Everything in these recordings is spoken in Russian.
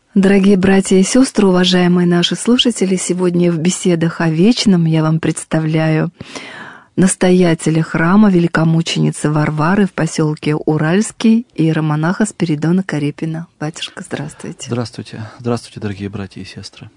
Дорогие братья и сестры, уважаемые наши слушатели, сегодня в беседах о вечном я вам представляю настоятеля храма великомученицы Варвары в поселке Уральский, иеромонаха Спиридона Карепина. Батюшка, здравствуйте. Здравствуйте. Здравствуйте, дорогие братья и сестры.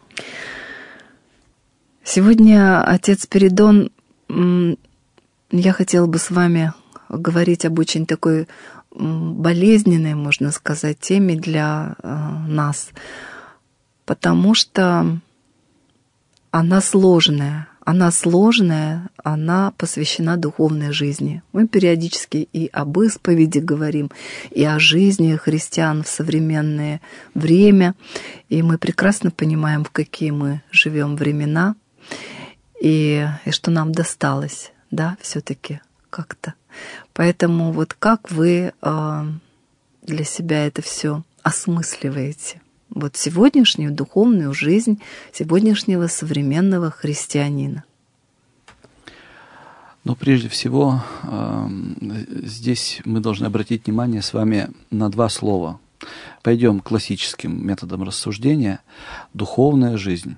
Сегодня, отец Спиридон, я хотела бы с вами говорить об очень такой болезненной, можно сказать, теме для нас, потому что она сложная, она посвящена духовной жизни. Мы периодически и об исповеди говорим, и о жизни христиан в современное время, и мы прекрасно понимаем, в какие мы живем времена, и что нам досталось, да, все-таки как-то. Поэтому вот как вы для себя это все осмысливаете? Вот сегодняшнюю духовную жизнь сегодняшнего современного христианина. Но прежде всего, здесь мы должны обратить внимание с вами на два слова. Пойдем классическим методом рассуждения. Духовная жизнь.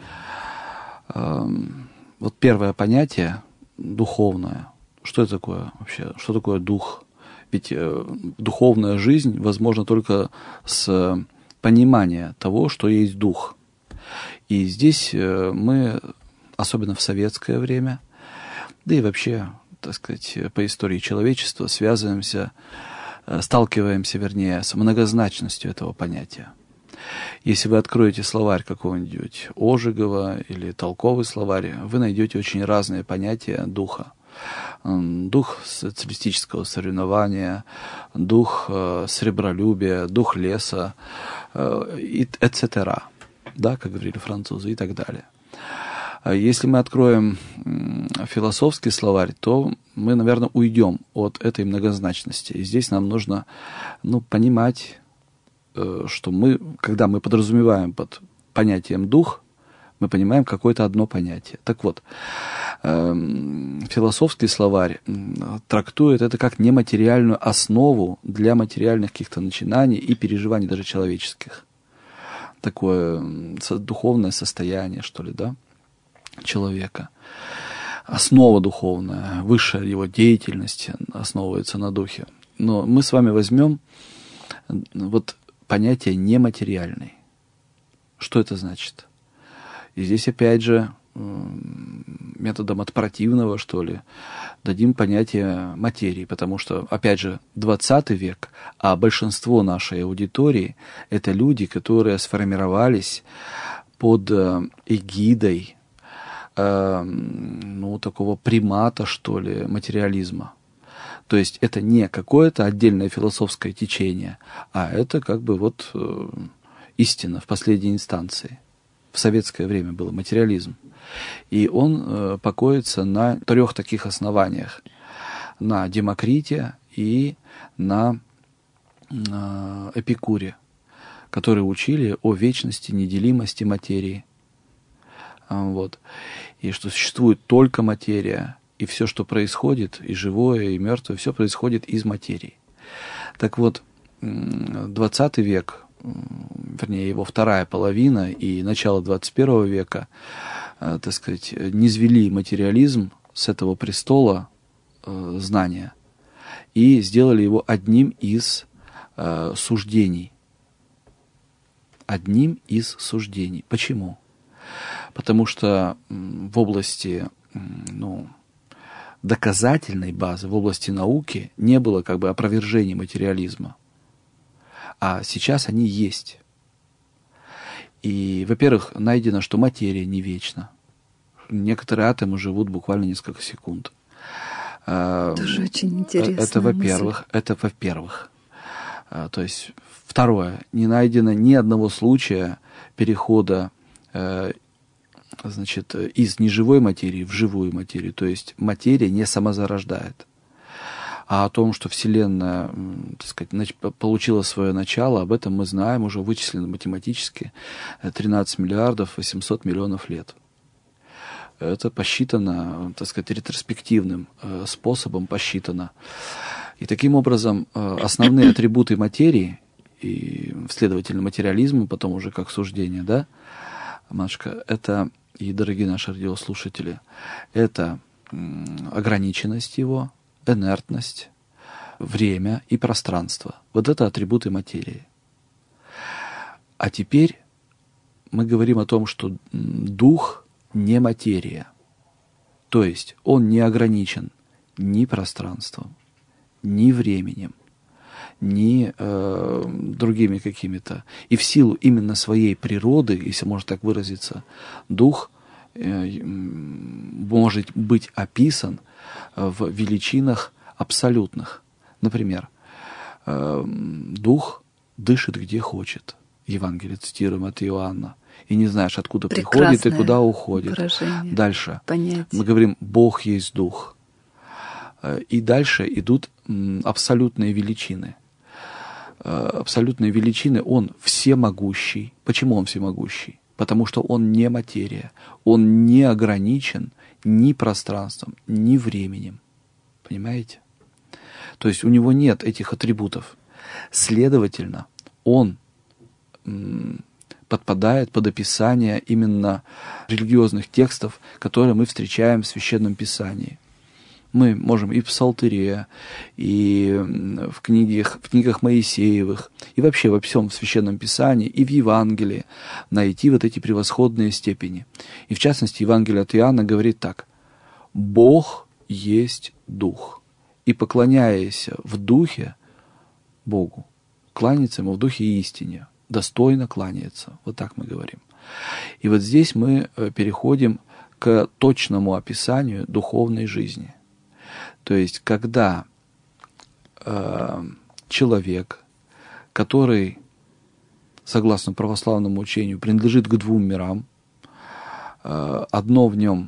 Вот первое понятие – духовное. Что это такое вообще? Что такое дух? Ведь духовная жизнь возможна только с понимания того, что есть дух. И здесь мы, особенно в советское время, да и вообще, так сказать, по истории человечества, сталкиваемся, вернее, с многозначностью этого понятия. Если вы откроете словарь какого-нибудь Ожегова или толковый словарь, вы найдете очень разные понятия духа. Дух социалистического соревнования, дух сребролюбия, дух леса, etc., да, как говорили французы, и так далее. Если мы откроем философский словарь, то мы, наверное, уйдем от этой многозначности. И здесь нам нужно понимать, что когда мы подразумеваем под понятием «дух», мы понимаем какое-то одно понятие. Так вот, философский словарь трактует это как нематериальную основу для материальных каких-то начинаний и переживаний даже человеческих. Такое духовное состояние, что ли, да, человека. Основа духовная, высшая его деятельность основывается на духе. Но мы с вами возьмем вот понятие нематериальный. Что это значит? И здесь опять же методом от противного, что ли, дадим понятие материи, потому что, опять же, 20 век, а большинство нашей аудитории – это люди, которые сформировались под эгидой такого примата, что ли, материализма. То есть это не какое-то отдельное философское течение, а это как бы вот истина в последней инстанции. В советское время был материализм. И он покоится на 3 таких основаниях. На Демокрите и на Эпикуре, которые учили о вечности, неделимости материи. Вот. И что существует только материя, и все, что происходит, и живое, и мертвое, все происходит из материи. Так вот, 20 век, вернее, его вторая половина и начало 21 века, так сказать, низвели материализм с этого престола знания и сделали его одним из суждений. Одним из суждений. Почему? Потому что в области, доказательной базы, в области науки не было как бы опровержений материализма. А сейчас они есть. И, во-первых, найдено, что материя не вечна. Некоторые атомы живут буквально несколько секунд. Тоже очень интересно. Это во-первых. То есть, второе, не найдено ни одного случая перехода из неживой материи в живую материю. То есть материя не самозарождает. А о том, что Вселенная, так сказать, получила свое начало, об этом мы знаем, уже вычислено математически, 13 миллиардов 800 миллионов лет. Это посчитано, так сказать, ретроспективным способом посчитано. И таким образом основные атрибуты материи, и, следовательно, материализму, потом уже как суждение, да, матушка, это, и дорогие наши радиослушатели, это ограниченность его, инертность, время и пространство. Вот это атрибуты материи. А теперь мы говорим о том, что дух не материя. То есть он не ограничен ни пространством, ни временем, ни другими какими-то. И в силу именно своей природы, если можно так выразиться, дух может быть описан в величинах абсолютных. Например, дух дышит где хочет. Евангелие цитируем от Иоанна. И не знаешь, откуда приходит и куда уходит. Выражение. Дальше. Понятие. Мы говорим, Бог есть дух. И дальше идут абсолютные величины. Абсолютные величины, он всемогущий. Почему он всемогущий? Потому что он не материя. Он не ограничен ни пространством, ни временем. Понимаете? То есть у него нет этих атрибутов. Следовательно, он подпадает под описание именно религиозных текстов, которые мы встречаем в Священном Писании. Мы можем и в Псалтыре, и в книгах Моисеевых, и вообще во всем Священном Писании, и в Евангелии найти вот эти превосходные степени. И в частности, Евангелие от Иоанна говорит так: «Бог есть Дух, и поклоняясь в Духе Богу, кланяется Ему в Духе и истине». Достойно кланяется. Вот так мы говорим. И вот здесь мы переходим к точному описанию духовной жизни. То есть, когда человек, который, согласно православному учению, принадлежит к двум мирам, одно в нем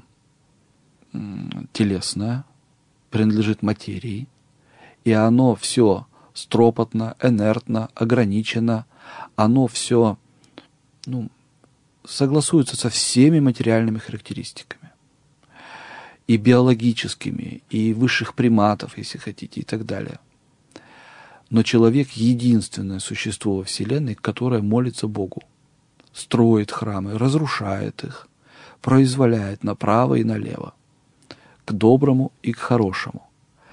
телесное, принадлежит материи, и оно все стропотно, инертно, ограничено, оно все согласуется со всеми материальными характеристиками. И биологическими, и высших приматов, если хотите, и так далее. Но человек — единственное существо во Вселенной, которое молится Богу, строит храмы, разрушает их, произволяет направо и налево, к доброму и к хорошему.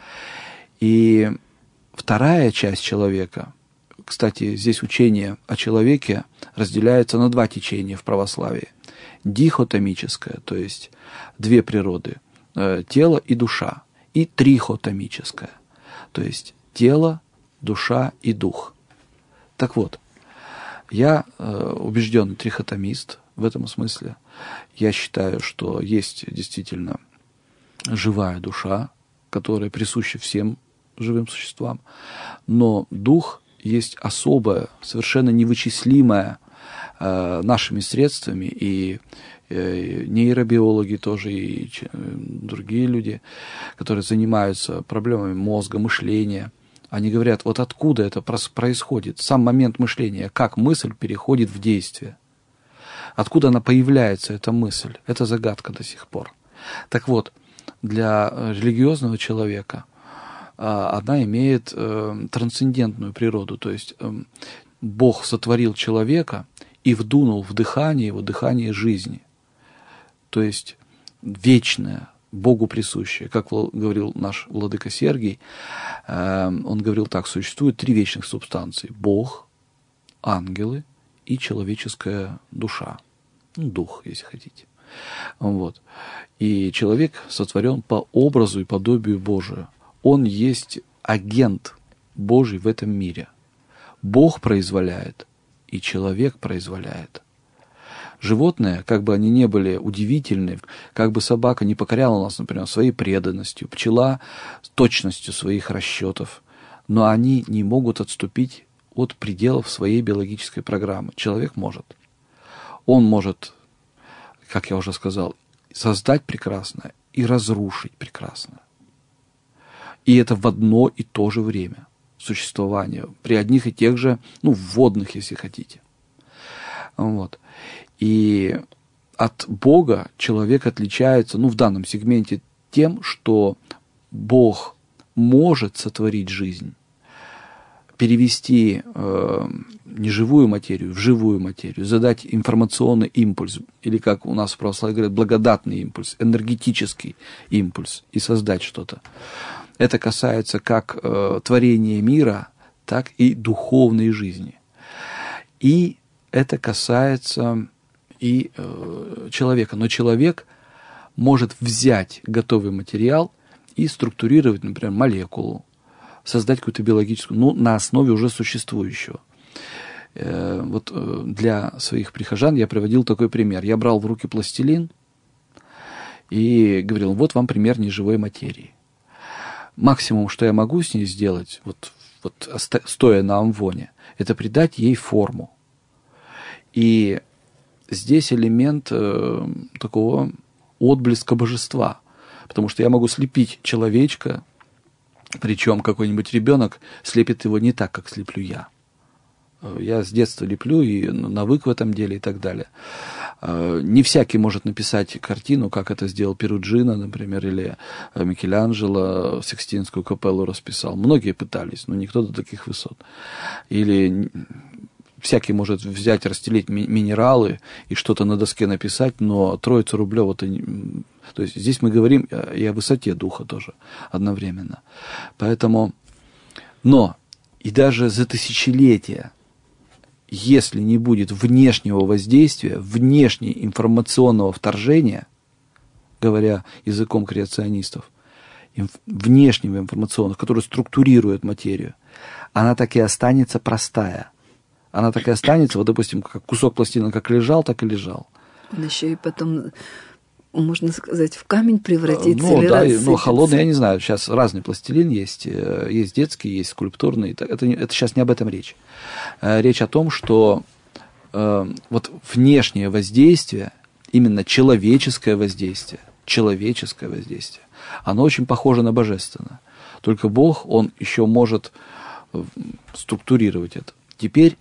И вторая часть человека, кстати, здесь учение о человеке разделяется на два течения в православии. Дихотомическое, то есть две природы, тело и душа, и трихотомическое, то есть тело, душа и дух. Так вот, я убежденный трихотомист в этом смысле. Я считаю, что есть действительно живая душа, которая присуща всем живым существам, но дух есть особое, совершенно невычислимое нашими средствами, и нейробиологи тоже, и другие люди, которые занимаются проблемами мозга, мышления, они говорят, вот откуда это происходит, сам момент мышления, как мысль переходит в действие, откуда она появляется, эта мысль, это загадка до сих пор. Так вот, для религиозного человека она имеет трансцендентную природу, то есть Бог сотворил человека и вдунул в дыхание его дыхание жизни, то есть вечное, Богу присущее. Как говорил наш владыка Сергий, он говорил так: существует три вечных субстанции: Бог, ангелы и человеческая душа, дух, если хотите. Вот. И человек сотворен по образу и подобию Божию. Он есть агент Божий в этом мире. Бог произволяет, и человек произволяет. Животные, как бы они ни были удивительны, как бы собака не покоряла нас, например, своей преданностью, пчела с точностью своих расчетов, но они не могут отступить от пределов своей биологической программы. Человек может. Он может, как я уже сказал, создать прекрасное и разрушить прекрасное. И это в одно и то же время существования, при одних и тех же, вводных, если хотите. Вот. И от Бога человек отличается, в данном сегменте, тем, что Бог может сотворить жизнь перевести неживую материю в живую материю, задать информационный импульс, или как у нас в православии говорят, благодатный импульс, энергетический импульс, и создать что-то. Это касается как творения мира, так и духовной жизни. И это касается и человека. Но человек может взять готовый материал и структурировать, например, молекулу, создать какую-то биологическую, на основе уже существующего. Вот для своих прихожан я приводил такой пример. Я брал в руки пластилин и говорил, вот вам пример неживой материи. Максимум, что я могу с ней сделать, вот стоя на амвоне, это придать ей форму. И здесь элемент такого отблеска божества, потому что я могу слепить человечка, причем какой-нибудь ребенок слепит его не так, как слеплю я. Я с детства леплю и навык в этом деле и так далее. Не всякий может написать картину, как это сделал Перуджино, например, или Микеланджело Сикстинскую капеллу расписал. Многие пытались, но никто до таких высот. Или всякий может взять, расстелить минералы и что-то на доске написать, но Троицу Рублёва то есть здесь мы говорим и о высоте духа тоже одновременно. Поэтому, но и даже за тысячелетия, если не будет внешнего воздействия, внешнего информационного вторжения, говоря языком креационистов, внешнего информационного, который структурирует материю, она так и останется простая. Она так и останется, вот, допустим, как кусок пластилина как лежал, так и лежал. Он еще и потом, можно сказать, в камень превратится или да, рассыпется. но холодный, я не знаю, сейчас разный пластилин есть детский, есть скульптурный, это сейчас не об этом речь. Речь о том, что вот внешнее воздействие, именно человеческое воздействие, оно очень похоже на божественное. Только Бог, Он еще может структурировать это. Теперь,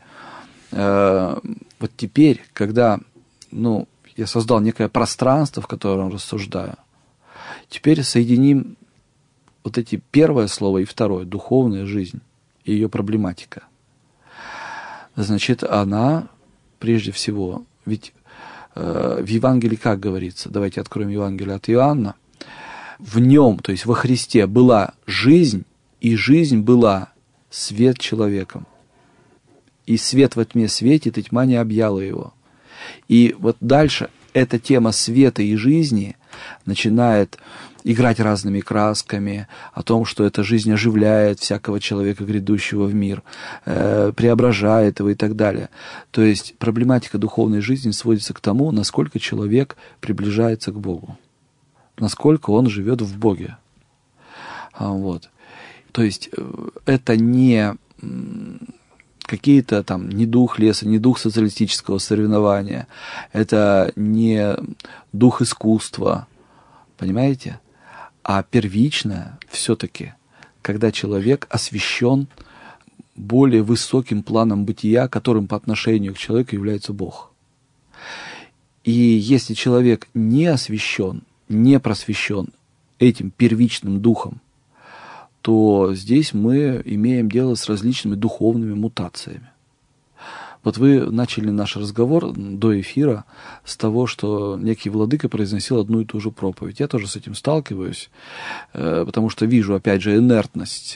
когда, я создал некое пространство, в котором рассуждаю, теперь соединим вот эти первое слово и второе, духовная жизнь и ее проблематика. Значит, она, прежде всего, ведь в Евангелии как говорится, давайте откроем Евангелие от Иоанна, в нем, то есть во Христе, была жизнь, и жизнь была свет человеком. И свет во тьме светит, и тьма не объяла его. И вот дальше эта тема света и жизни начинает играть разными красками, о том, что эта жизнь оживляет всякого человека, грядущего в мир, преображает его и так далее. То есть проблематика духовной жизни сводится к тому, насколько человек приближается к Богу, насколько он живет в Боге. Вот. То есть это не какие-то там не дух леса, не дух социалистического соревнования, это не дух искусства, понимаете? А первичное все-таки, когда человек освящен более высоким планом бытия, которым по отношению к человеку является Бог. И если человек не освящен, не просвещен этим первичным духом, то здесь мы имеем дело с различными духовными мутациями. Вот вы начали наш разговор до эфира с того, что некий владыка произносил одну и ту же проповедь. Я тоже с этим сталкиваюсь, потому что вижу, опять же, инертность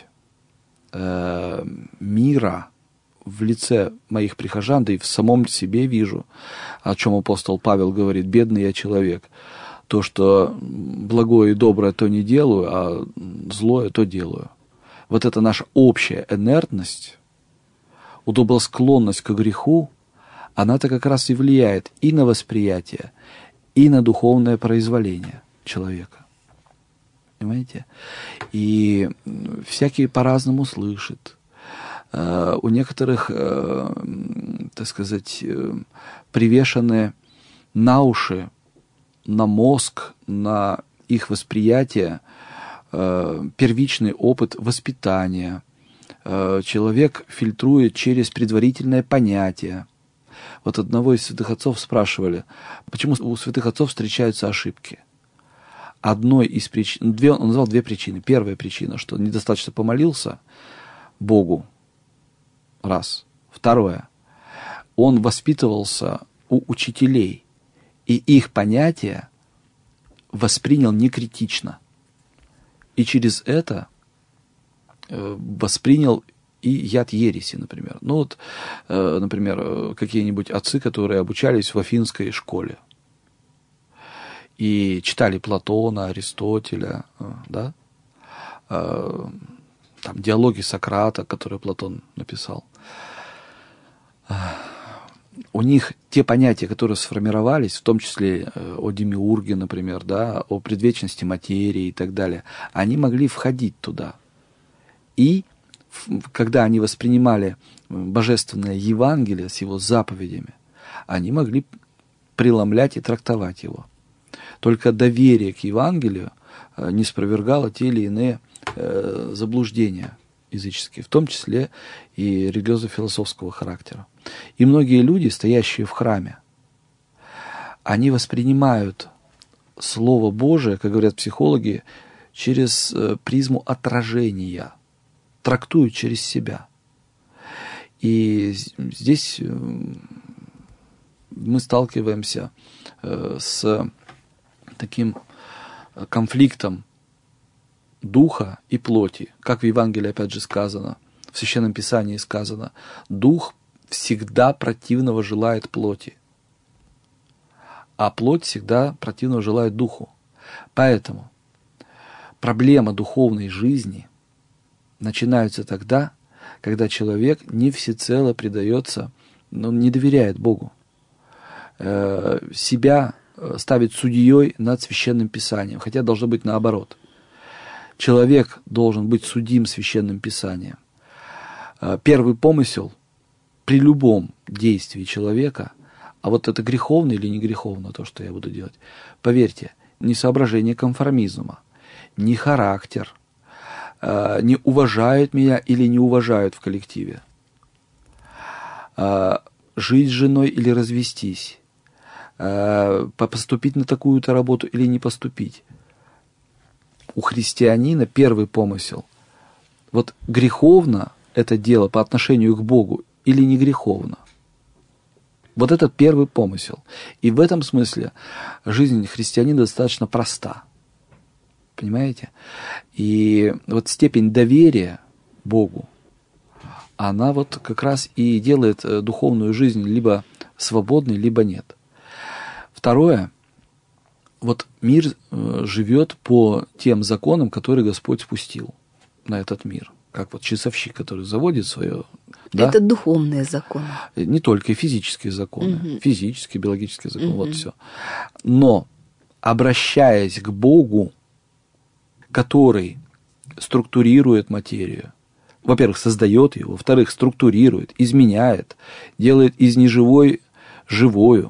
мира в лице моих прихожан, да и в самом себе вижу, о чем апостол Павел говорит: «Бедный я человек». То, что благое и доброе, то не делаю, а злое, то делаю. Вот это наша общая инертность, удобосклонность к греху, она-то как раз и влияет и на восприятие, и на духовное произволение человека. Понимаете? И всякие по-разному слышат. У некоторых, так сказать, привешены на уши, на мозг, на их восприятие первичный опыт воспитания. Человек фильтрует через предварительное понятие. Вот одного из святых отцов спрашивали, почему у святых отцов встречаются ошибки. Одной из причин, он назвал две причины. Первая причина, что недостаточно помолился Богу, Раз. Второе. Он воспитывался у учителей, и их понятия воспринял некритично. И через это воспринял и яд ереси, например. Ну вот, например, какие-нибудь отцы, которые обучались в Афинской школе и читали Платона, Аристотеля, да, там диалоги Сократа, которые Платон написал. У них те понятия, которые сформировались, в том числе о демиурге, например, да, о предвечности материи и так далее, они могли входить туда. И когда они воспринимали божественное Евангелие с его заповедями, они могли преломлять и трактовать его. Только доверие к Евангелию не спровергало те или иные заблуждения языческие, в том числе и религиозно-философского характера. И многие люди, стоящие в храме, они воспринимают Слово Божие, как говорят психологи, через призму отражения, трактуют через себя. И здесь мы сталкиваемся с таким конфликтом духа и плоти. Как в Евангелии, опять же, сказано, в Священном Писании сказано, дух всегда противного желает плоти, а плоть всегда противного желает духу. Поэтому проблема духовной жизни начинается тогда, когда человек не всецело предается, не доверяет Богу, себя ставит судьей над Священным Писанием, хотя должно быть наоборот. Человек должен быть судим Священным Писанием. Первый помысел при любом действии человека, а вот это греховно или не греховно, то, что я буду делать, поверьте, не соображение конформизма, не характер, не уважают меня или не уважают в коллективе, жить с женой или развестись, поступить на такую-то работу или не поступить. У христианина первый помысел. Вот греховно это дело по отношению к Богу или не греховно. Вот это первый помысел. И в этом смысле жизнь христианина достаточно проста. Понимаете? И вот степень доверия Богу, она вот как раз и делает духовную жизнь либо свободной, либо нет. Второе. Вот мир живет по тем законам, которые Господь спустил на этот мир. Как вот часовщик, который заводит свое... Да? Это духовные законы. Не только и физические законы. Физические, биологические законы, вот все. Но, обращаясь к Богу, который структурирует материю, во-первых, создает ее, во-вторых, структурирует, изменяет, делает из неживой живою,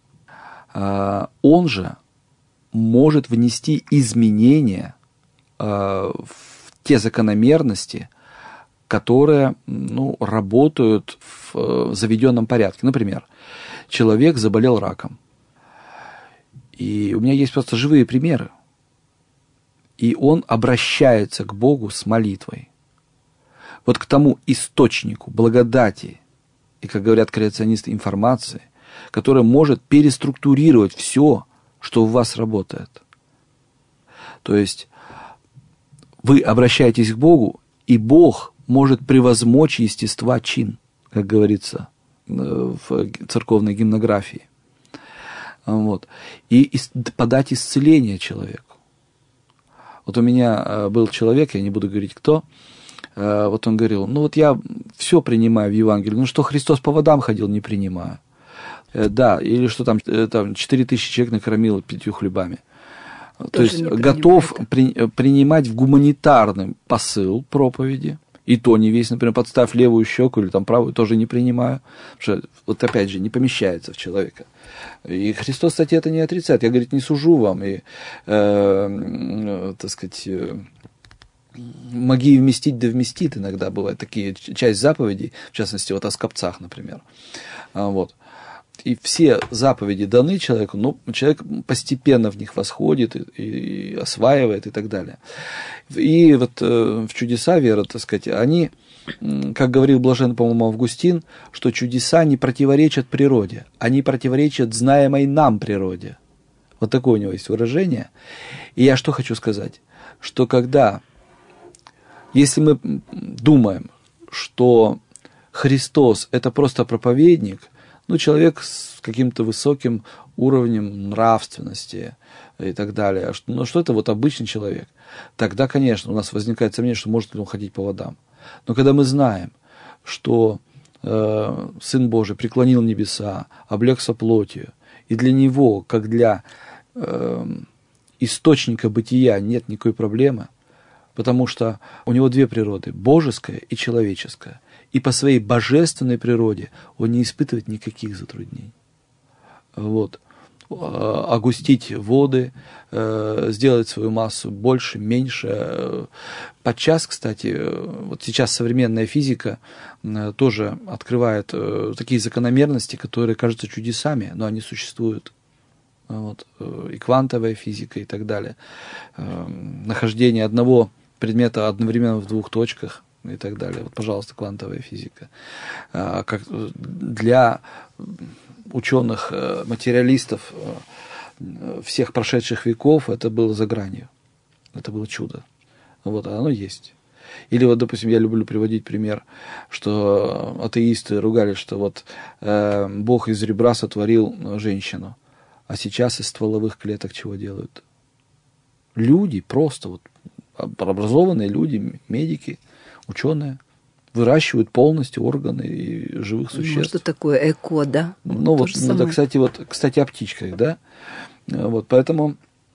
он же может внести изменения в те закономерности, которые работают в заведенном порядке. Например, человек заболел раком. И у меня есть просто живые примеры. И он обращается к Богу с молитвой. Вот к тому источнику благодати и, как говорят креационисты, информации, которая может переструктурировать все, что в вас работает. То есть вы обращаетесь к Богу, и Бог может превозмочь естества чин, как говорится в церковной гимнографии. Вот. И подать исцеление человеку. Вот у меня был человек, я не буду говорить кто, вот он говорил, я все принимаю в Евангелии, что Христос по водам ходил, не принимаю. Да, или что там 4000 человек накормило 5 хлебами. То есть готов принимать в гуманитарный посыл проповеди, и то не весь, например, подставь левую щеку или там правую, тоже не принимаю, потому что, вот опять же, не помещается в человека. И Христос, кстати, это не отрицает. Я, говорит, не сужу вам, и, так сказать, моги вместить, да вместит иногда бывают такие, часть заповедей, в частности, вот о скопцах, например. Вот. И все заповеди даны человеку, но человек постепенно в них восходит и осваивает и так далее. И вот в чудеса веры, так сказать, они как говорил блаженный, по-моему, Августин, что чудеса не противоречат природе, они противоречат знаемой нам природе. Вот такое у него есть выражение. И я что хочу сказать, что если мы думаем, что Христос – это просто проповедник, человек с каким-то высоким уровнем нравственности и так далее, что это вот обычный человек, тогда, конечно, у нас возникает сомнение, что может ли он ходить по водам. Но когда мы знаем, что Сын Божий преклонил небеса, облегся плотью, и для Него, как для источника бытия, нет никакой проблемы, потому что у Него две природы – божеская и человеческая. И по своей божественной природе Он не испытывает никаких затруднений. Вот. Огустить воды, сделать свою массу больше, меньше. Подчас, кстати, вот сейчас современная физика тоже открывает такие закономерности, которые кажутся чудесами, но они существуют. Вот. И квантовая физика и так далее. Нахождение одного предмета одновременно в двух точках и так далее. Вот, пожалуйста, квантовая физика. Как для ученых, материалистов всех прошедших веков это было за гранью. Это было чудо. Вот, а оно есть. Или вот, допустим, я люблю приводить пример, что атеисты ругались, что вот Бог из ребра сотворил женщину, а сейчас из стволовых клеток чего делают? Люди, просто вот образованные люди, медики, ученые, выращивают полностью органы и живых существ. Что такое эко, да? Это, кстати, о птичках, да? Вот, поэтому,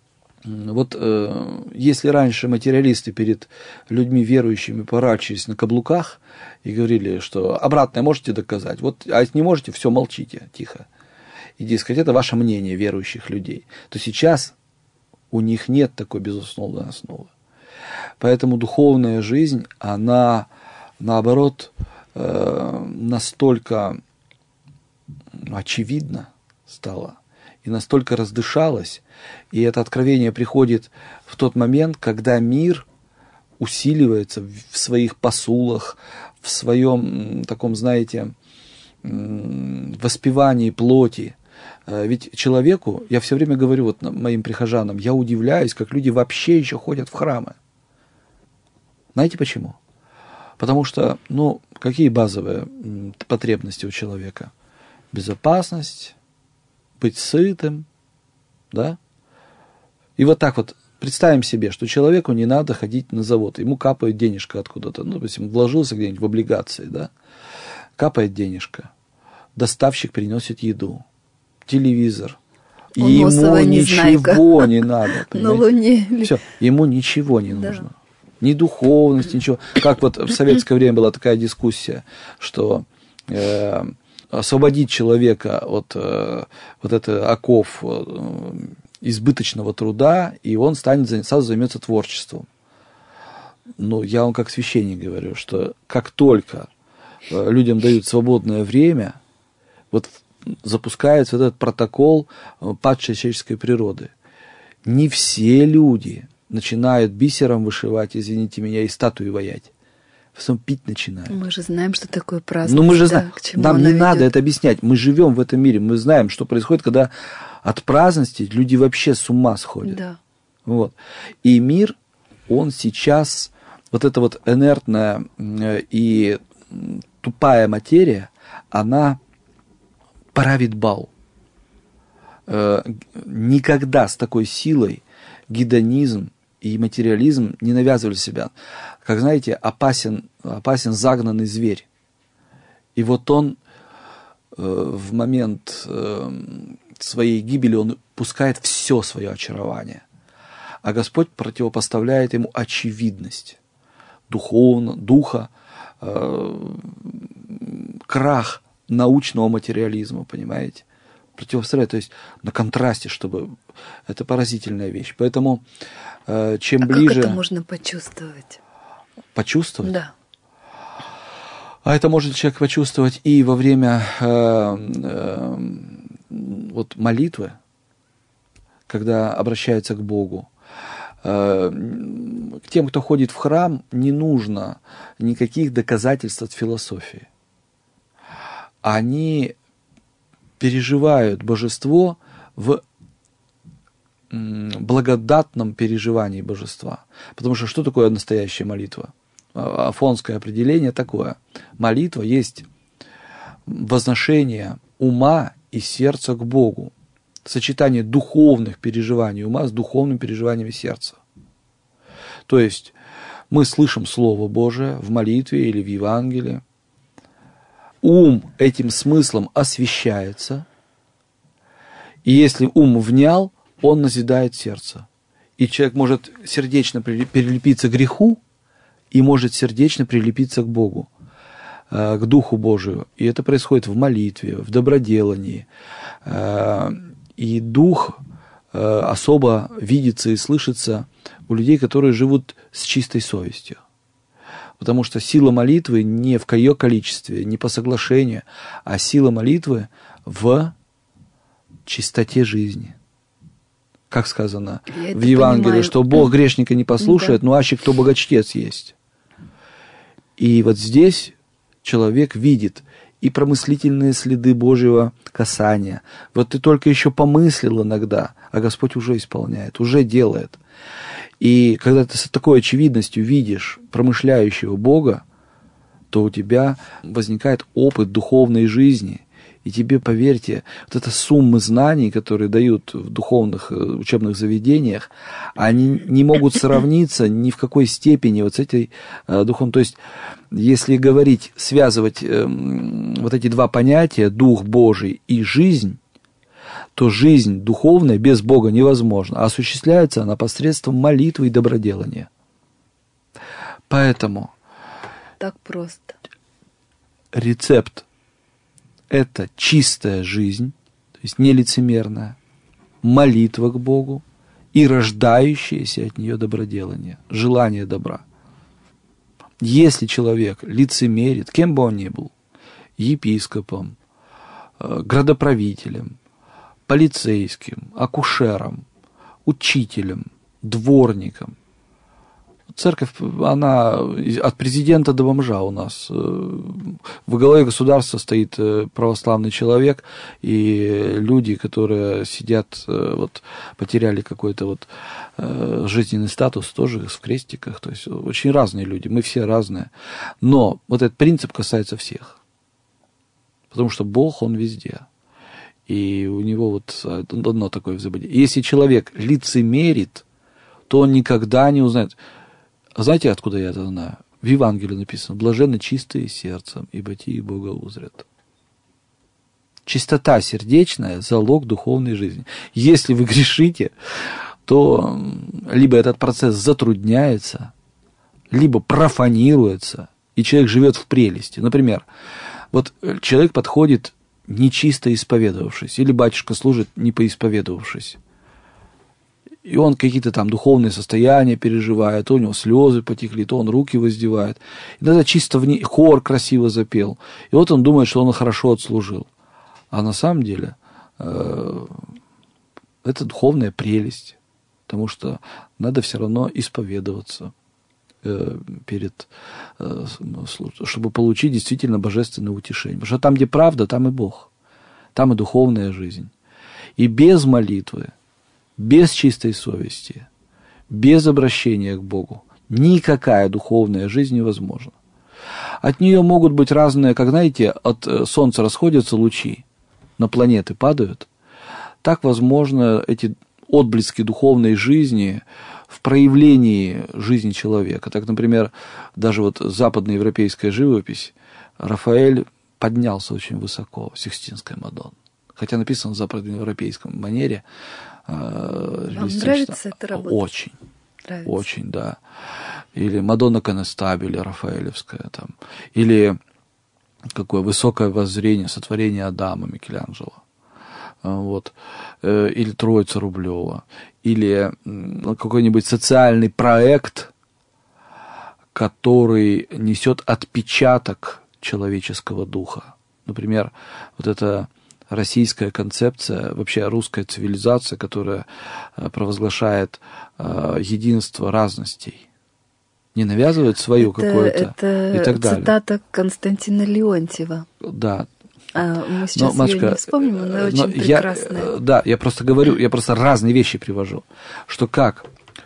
если раньше материалисты перед людьми верующими порачивались на каблуках и говорили, что обратное можете доказать, а если не можете, все, молчите, тихо. И, дескать, это ваше мнение верующих людей, то сейчас у них нет такой безусловной основы. Поэтому духовная жизнь, она, наоборот, настолько очевидна стала и настолько раздышалась, и это откровение приходит в тот момент, когда мир усиливается в своих посулах, в своем таком, знаете, воспевании плоти. Ведь человеку, я все время говорю вот моим прихожанам, я удивляюсь, как люди вообще еще ходят в храмы. Знаете почему? Потому что, какие базовые потребности у человека? Безопасность, быть сытым, да? И вот так вот представим себе, что человеку не надо ходить на завод, ему капает денежка откуда-то, допустим, вложился где-нибудь в облигации, да? Капает денежка, доставщик приносит еду, телевизор, ему ничего не надо, на Луне. Все, ему ничего не нужно. Ни духовность, ничего. Как вот в советское время была такая дискуссия, что освободить человека от оков избыточного труда, и он сразу займется творчеством. Я вам как священник говорю, что как только людям дают свободное время, вот запускается этот протокол падшей человеческой природы. Не все люди начинают бисером вышивать, извините меня, и статуи ваять. В основном пить начинают. Мы же знаем, что такое праздность. Мы же знаем. Нам не надо это объяснять. Мы живем в этом мире. Мы знаем, что происходит, когда от праздности люди вообще с ума сходят. Да. Вот. И мир, он сейчас, вот эта вот инертная и тупая материя, она правит бал. Никогда с такой силой гедонизм и материализм не навязывали себя. Как знаете, опасен загнанный зверь. И вот он в момент своей гибели, он пускает все свое очарование. А Господь противопоставляет ему очевидность духа, крах научного материализма, понимаете? Противопоставляет, то есть на контрасте, чтобы... Это поразительная вещь. Поэтому чем ближе... Как это можно почувствовать? Почувствовать? Да. А это может человек почувствовать и во время молитвы, когда обращается к Богу. тем, кто ходит в храм, не нужно никаких доказательств от философии. Они переживают божество в благодатном переживании божества. Потому что такое настоящая молитва? Афонское определение такое. Молитва есть возношение ума и сердца к Богу. Сочетание духовных переживаний ума с духовными переживаниями сердца. То есть мы слышим Слово Божие в молитве или в Евангелии. Ум этим смыслом освещается. И если ум внял, он назидает сердце. И человек может сердечно прилепиться к греху и может сердечно прилепиться к Богу, к Духу Божию. И это происходит в молитве, в доброделании. И Дух особо видится и слышится у людей, которые живут с чистой совестью. Потому что сила молитвы не в ее количестве, не по соглашению, а сила молитвы в чистоте жизни. Как сказано в Евангелии, понимаю, что Бог грешника не послушает, да. Но аще кто богачтец есть. И вот здесь человек видит и промыслительные следы Божьего касания. Вот ты только еще помыслил иногда, а Господь уже исполняет, уже делает. И когда ты с такой очевидностью видишь промышляющего Бога, то у тебя возникает опыт духовной жизни. И тебе, поверьте, вот эта сумма знаний, которые дают в духовных учебных заведениях, они не могут сравниться ни в какой степени вот с этой духовной. То есть, если говорить, связывать вот эти два понятия, Дух Божий и жизнь, то жизнь духовная без Бога невозможна, а осуществляется она посредством молитвы и доброделания. Поэтому так просто. Рецепт – это чистая жизнь, то есть нелицемерная, молитва к Богу и рождающееся от нее доброделание, желание добра. Если человек лицемерит, кем бы он ни был, епископом, градоправителем, полицейским, акушером, учителем, дворником. Церковь, она от президента до бомжа у нас. Во главе государства стоит православный человек, и люди, которые сидят, вот, потеряли какой-то вот жизненный статус, тоже в крестиках. То есть очень разные люди, мы все разные. Но вот этот принцип касается всех. Потому что Бог, Он везде. И у него вот одно такое взаимодействие. Если человек лицемерит, то он никогда не узнает. Знаете, откуда я это знаю? В Евангелии написано: блаженны чистые сердцем, ибо те и Бога узрят. Чистота сердечная – залог духовной жизни. Если вы грешите, то либо этот процесс затрудняется, либо профанируется, и человек живет в прелести. Например, вот человек подходит нечисто исповедовавшись, или батюшка служит не поисповедовавшись. И он какие-то там духовные состояния переживает, то у него слезы потекли, то он руки воздевает. Иногда чисто хор красиво запел. И вот он думает, что он хорошо отслужил. А на самом деле это духовная прелесть, потому что надо все равно исповедоваться чтобы получить действительно божественное утешение. Потому что там, где правда, там и Бог, там и духовная жизнь. И без молитвы, без чистой совести, без обращения к Богу никакая духовная жизнь невозможна. От нее могут быть разные, как знаете, от Солнца расходятся лучи, на планеты падают. Так, возможно, эти отблески духовной жизни в проявлении жизни человека. Так, например, даже вот западноевропейская живопись, Рафаэль поднялся очень высоко, Сикстинская Мадонна. Хотя написано в западноевропейском манере. Вам нравится эта работа? Очень. Нравится. Очень, да. Или Мадонна Конестабеле, Рафаэлевская там. Или какое высокое воззрение, сотворение Адама Микеланджело. Вот. Или Троица Рублева. Или какой-нибудь социальный проект, который несет отпечаток человеческого духа. Например, вот это российская концепция, вообще русская цивилизация, которая провозглашает единство разностей, не навязывает свою какое-то и так далее. Это цитата Константина Леонтьева. Да. Мы сейчас ее не вспомним, она очень прекрасная. Да, я просто говорю, я просто разные вещи привожу, что как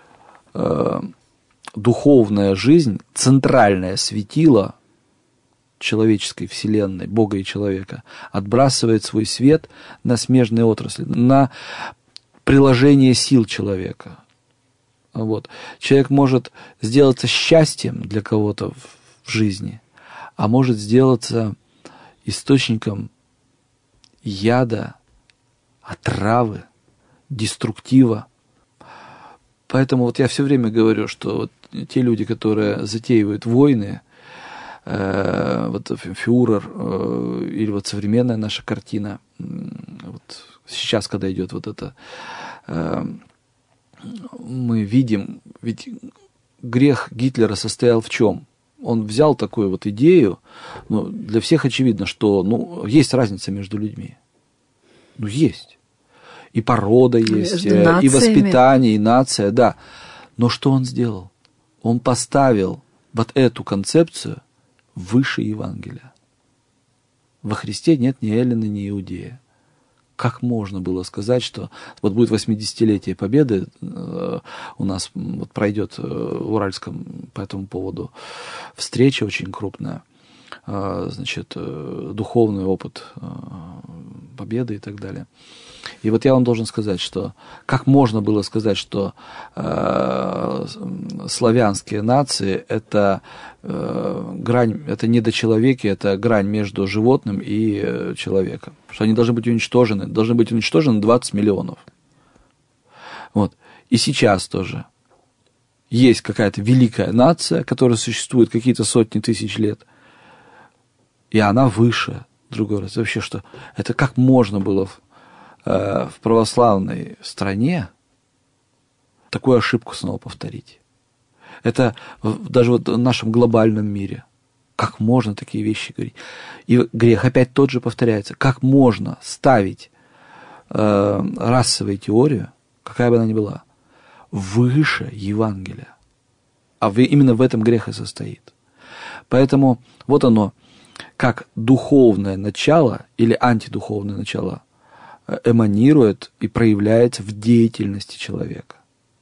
духовная жизнь, центральное светило человеческой вселенной, Бога и человека, отбрасывает свой свет на смежные отрасли, на приложение сил человека. Вот. Человек может сделаться счастьем для кого-то в жизни, а может сделаться источником яда, отравы, деструктива. Поэтому вот я все время говорю, что вот те люди, которые затеивают войны, вот фюрер или вот современная наша картина, вот сейчас, когда идет вот это, мы видим, ведь грех Гитлера состоял в чем? Он взял такую вот идею, для всех очевидно, что есть разница между людьми. Есть. И порода есть, и воспитание, и нация, да. Но что он сделал? Он поставил вот эту концепцию выше Евангелия. Во Христе нет ни Эллина, ни Иудея. Как можно было сказать, что вот будет 80-летие Победы, у нас вот пройдет в Уральском по этому поводу встреча очень крупная, значит, духовный опыт Победы и так далее. И вот я вам должен сказать, что как можно было сказать, что славянские нации это грань, это недочеловеки, это грань между животным и человеком, что они должны быть уничтожены 20 миллионов. Вот. И сейчас тоже есть какая-то великая нация, которая существует какие-то сотни тысяч лет, и она выше другой раз. Вообще, что это как можно было в православной стране такую ошибку снова повторить? Это даже вот в нашем глобальном мире. Как можно такие вещи говорить? И грех опять тот же повторяется. Как можно ставить расовую теорию, какая бы она ни была, выше Евангелия? А именно в этом грех и состоит. Поэтому вот оно, как духовное начало или антидуховное начало эманирует и проявляется в деятельности человека.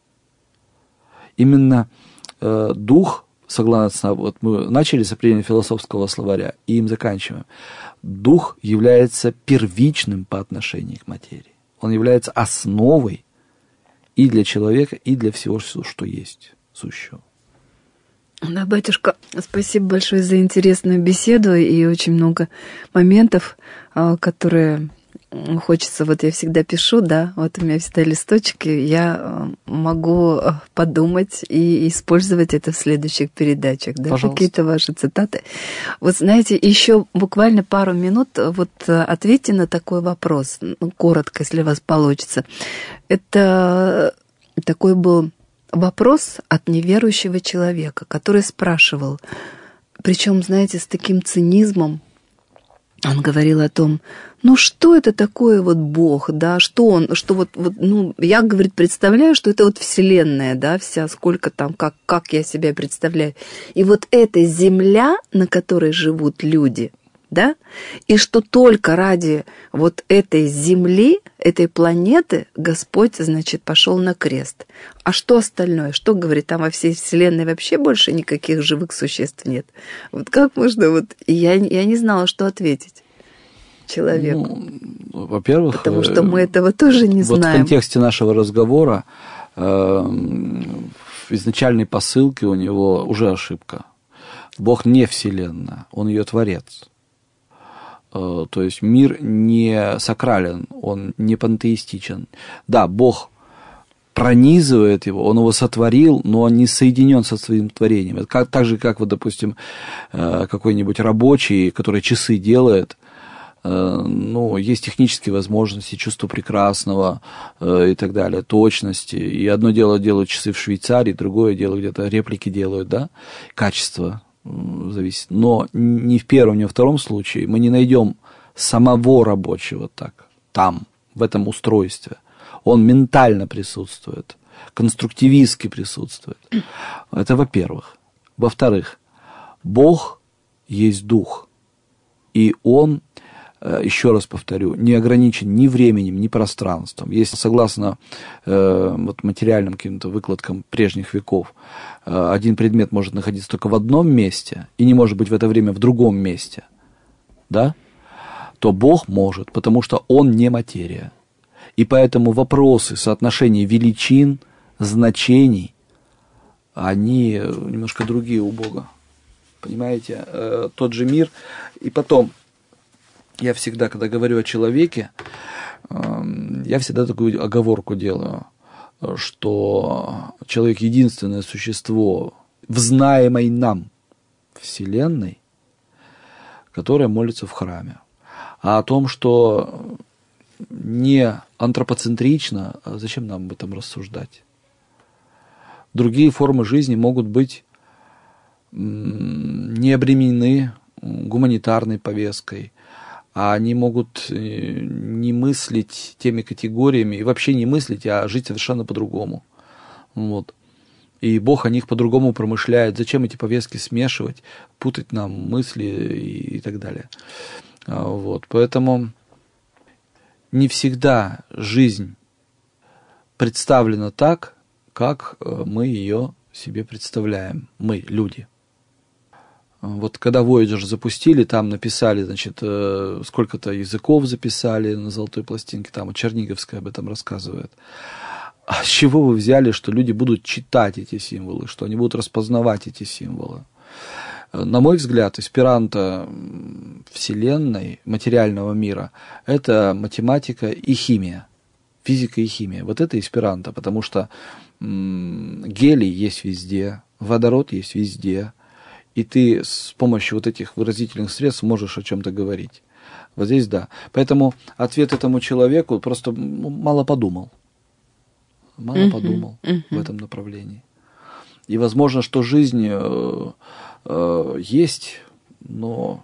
Именно дух, согласно, вот мы начали с определения философского словаря и им заканчиваем, дух является первичным по отношению к материи. Он является основой и для человека, и для всего, что есть сущего. Да, батюшка, спасибо большое за интересную беседу и очень много моментов, которые хочется, вот я всегда пишу, да, вот у меня всегда листочки, я могу подумать и использовать это в следующих передачах, да, какие-то ваши цитаты. Вот знаете, еще буквально пару минут, вот ответьте на такой вопрос, коротко, если у вас получится. Это такой был вопрос от неверующего человека, который спрашивал, причем, знаете, с таким цинизмом, он говорил о том, что это такое вот Бог, да, что я, говорит, представляю, что это вот Вселенная, да, вся, сколько там, как я себя представляю. И вот эта земля, на которой живут люди, да, и что только ради вот этой земли, этой планеты Господь, значит, пошел на крест. А что остальное? Что, говорит, там во всей Вселенной вообще больше никаких живых существ нет? Вот как можно вот... И я не знала, что ответить человеку. Во-первых... Потому что мы этого тоже не знаем. Вот в контексте нашего разговора в изначальной посылке у него уже ошибка. Бог не Вселенная, Он ее творец. То есть мир не сакрален, он не пантеистичен. Да, Бог пронизывает его, он его сотворил, но он не соединен со своим творением. Это так же, как, вот, допустим, какой-нибудь рабочий, который часы делает, есть технические возможности, чувство прекрасного и так далее, точности. И одно дело делают часы в Швейцарии, другое дело где-то реплики делают, да, качество зависит. Но ни в первом, ни во втором случае мы не найдем самого рабочего так, там, в этом устройстве. Он ментально присутствует, конструктивистски присутствует. Это во-первых. Во-вторых, Бог есть Дух, и Он, еще раз повторю, не ограничен ни временем, ни пространством. Если согласно вот, материальным каким-то выкладкам прежних веков, один предмет может находиться только в одном месте и не может быть в это время в другом месте, да? То Бог может, потому что Он не материя. И поэтому вопросы соотношения величин, значений, они немножко другие у Бога. Понимаете? Тот же мир. И потом, я всегда, когда говорю о человеке, я всегда такую оговорку делаю, что человек единственное существо в знаемой нам Вселенной, которое молится в храме. А о том, что не антропоцентрично, а зачем нам об этом рассуждать? Другие формы жизни могут быть не обременены гуманитарной повесткой, а они могут не мыслить теми категориями, и вообще не мыслить, а жить совершенно по-другому. Вот. И Бог о них по-другому промышляет. Зачем эти повестки смешивать, путать нам мысли и так далее. Вот. Поэтому не всегда жизнь представлена так, как мы ее себе представляем, мы, люди. Вот когда Voyager запустили, там написали, значит, сколько-то языков записали на золотой пластинке, там Черниговская об этом рассказывает. А с чего вы взяли, что люди будут читать эти символы, что они будут распознавать эти символы? На мой взгляд, эсперанто Вселенной, материального мира, это математика и химия, физика и химия. Вот это эсперанто, потому что гелий есть везде, водород есть везде, и ты с помощью вот этих выразительных средств можешь о чем-то говорить. Вот здесь да. Поэтому ответ этому человеку просто мало подумал. Мало подумал в этом направлении. И возможно, что жизнь есть, но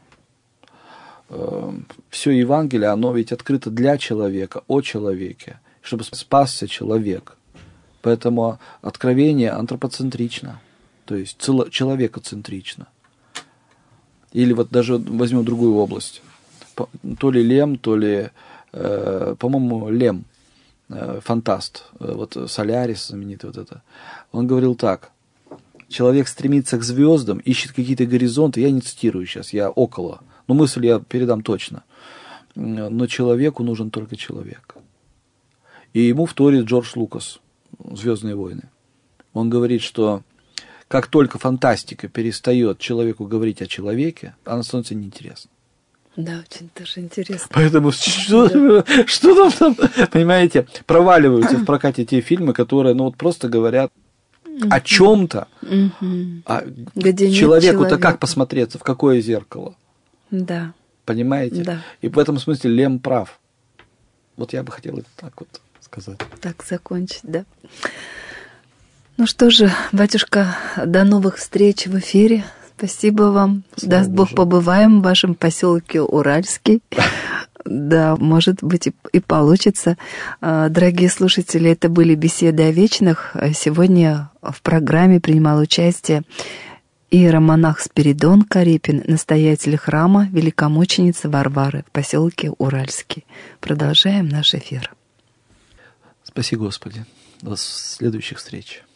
все Евангелие, оно ведь открыто для человека, о человеке, чтобы спасся человек. Поэтому откровение антропоцентрично, то есть человекоцентрично. Или вот даже возьмем другую область. То ли Лем, то ли, по-моему, Лем, фантаст, вот Солярис знаменитый вот это. Он говорил так: человек стремится к звездам, ищет какие-то горизонты, я не цитирую сейчас, я около, но мысль я передам точно. Но человеку нужен только человек. И ему вторит Джордж Лукас, «Звездные войны». Он говорит, что как только фантастика перестает человеку говорить о человеке, она становится неинтересна. Да, очень тоже интересно. Поэтому что там, понимаете, проваливаются в прокате те фильмы, которые, ну, вот просто говорят о чем-то. А человеку-то как посмотреться, в какое зеркало? Да. Понимаете? Да. И в этом смысле Лем прав. Вот я бы хотел это так вот сказать. Так закончить, да. Ну что же, батюшка, до новых встреч в эфире. Спасибо вам. Даст Бог, побываем в вашем поселке Уральский. Да, может быть, и получится. Дорогие слушатели, это были беседы о вечных. Сегодня в программе принимал участие иеромонах Спиридон Карипин, настоятель храма великомученицы Варвары в поселке Уральский. Продолжаем наш эфир. Спаси Господи. До следующих встреч.